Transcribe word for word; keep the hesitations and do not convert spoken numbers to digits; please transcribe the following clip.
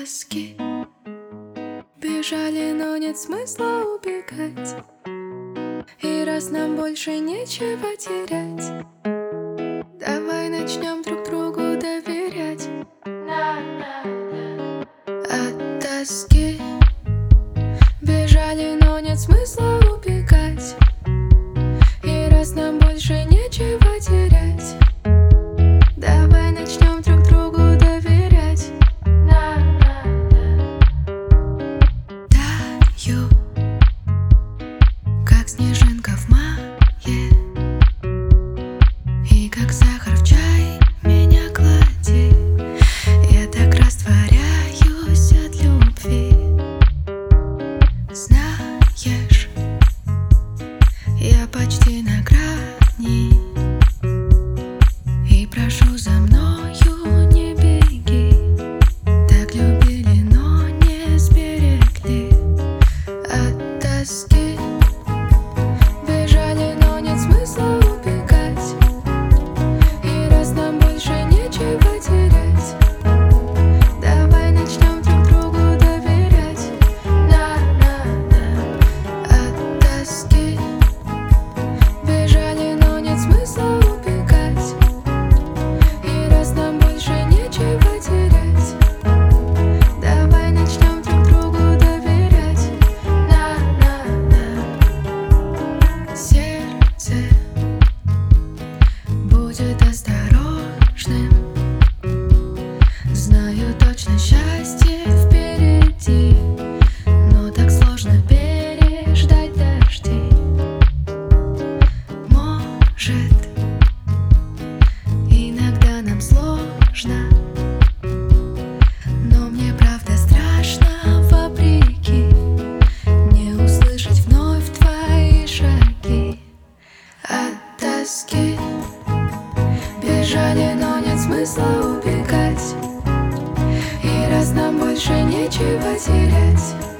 тоски. Бежали, но нет смысла убегать. И раз нам больше нечего терять, давай начнем друг другу доверять. От тоски бежали, но нет смысла убегать. И раз нам больше нечего терять, давай начнем друг другу доверять. Таю, как снежинка в мае, и как сахар в чай меня клади. Я так растворяюсь от любви. Знаешь, я почти на грани, и прошу, за мною не беги. Так любили, но не сберегли. От тоски бежали, но нет смысла убегать. И раз нам больше нечего терять, давай начнем друг другу доверять. От тоски бежали, но нет смысла убегать. И раз нам больше нечего терять, давай начнем друг другу доверять. Сердце будет осторожным. Знаю точно, счастье впереди, но так сложно переждать дожди. Может, иногда нам сложно, но мне правда страшно, вопреки, не услышать вновь твои шаги. От тоски бежали, но нет смысла убегать. И раз нам больше нечего терять,